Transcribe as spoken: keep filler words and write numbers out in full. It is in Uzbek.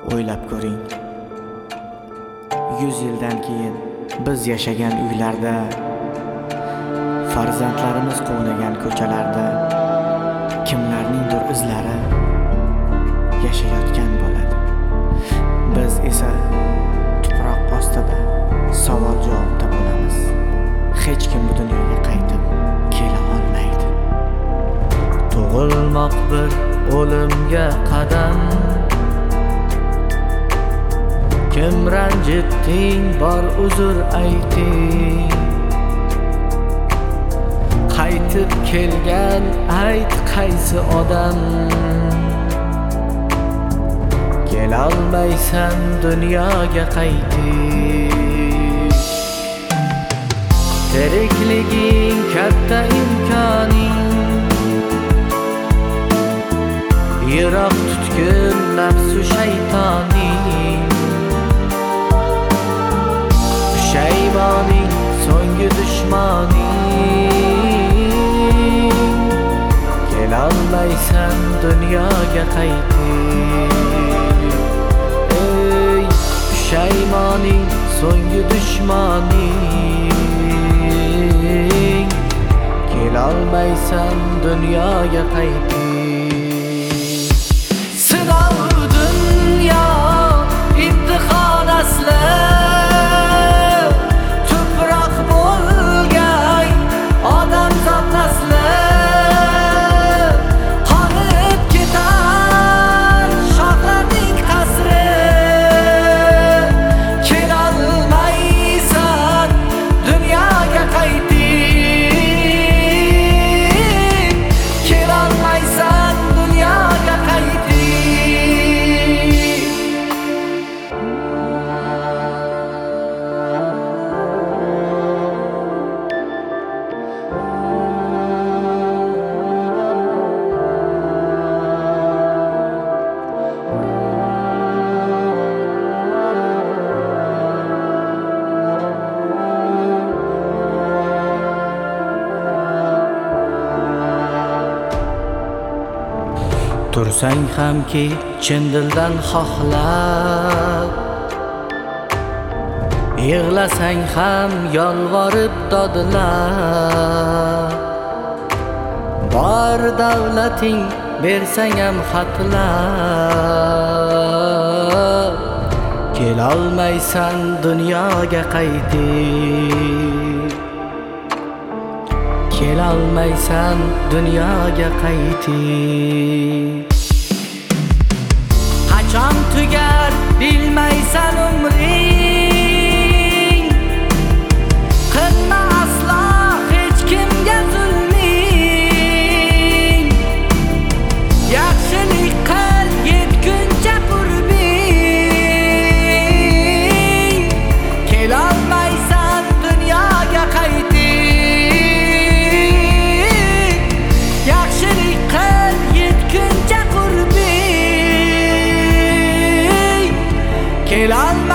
O'ylab ko'ring, yuz yildan keyin biz yashagan uylarda, farzandlarimiz quvnagan ko'chalarda kimlarningdir izlari yashayotgan bo'ladi. Biz esa tuproq ostida savol-javobda bo'lamiz. Hech kim bu dunyoga qaytib kela olmaydi. Tug'ilmoq bir o'limga qadam. Kim ranjitding, bor uzr ayting. Qaytib kelgan ayt qaysi odam. Kelolmaysan dunyoga qaytib. Tirikliging katta imkoning. Yiroq tutgin nafsu shaytoning. Pushaymoning so'nggi dushmaning. Kelolmaysan dunyoga qaytib. Ey pushaymoning so'nggi dushmaning. Kelolmaysan dunyoga qaytib. Sinov dunyo imtihon asli. Tuproq bo'lgay odamzod nasli. Qolib ketar shohlarning qasri. Kelolmaysan dunyoga qaytib. Kelolmaysan dunyoga qaytib. Tursang hamki chin dildan xohlab, yig'lasang ham yolvorib dodlab, bor davlating bersang ham xatlab. Kelolmaysan dunyoga qaytib. Kelolmaysan dunyoga qaytib. Qachon tugar bilmaysan umring. Qilma aslo hech kimga zulming. Yaxshilik qil yetguncha qurbing. Kelolmaysan dunyoga qaytib. Yaxshilik qil yetguncha qurbing. Kelolmaysan